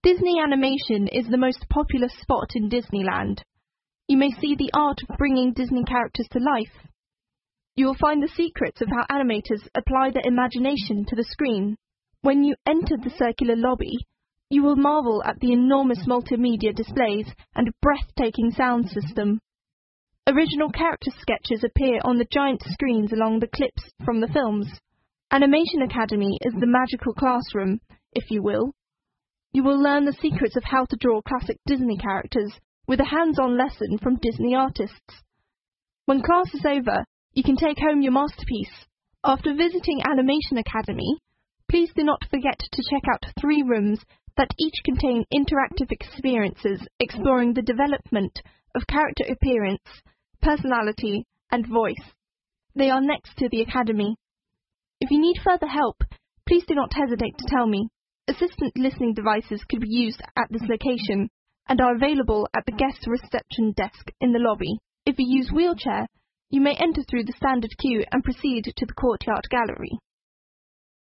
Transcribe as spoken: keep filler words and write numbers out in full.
Disney Animation is the most popular spot in Disneyland. You may see the art of bringing Disney characters to life. You will find the secrets of how animators apply their imagination to the screen. When you enter the circular lobby, you will marvel at the enormous multimedia displays and breathtaking sound system. Original character sketches appear on the giant screens along the clips from the films. Animation Academy is the magical classroom, if you will. You will learn the secrets of how to draw classic Disney characters with a hands-on lesson from Disney artists. When class is over, you can take home your masterpiece. After visiting Animation Academy, please do not forget to check out three rooms that each contain interactive experiences exploring the development of character appearance, personality, and voice. They are next to the Academy. If you need further help, please do not hesitate to tell me. Assistant listening devices could be used at this location and are available at the guest reception desk in the lobby. If you use wheelchair, you may enter through the standard queue and proceed to the courtyard gallery.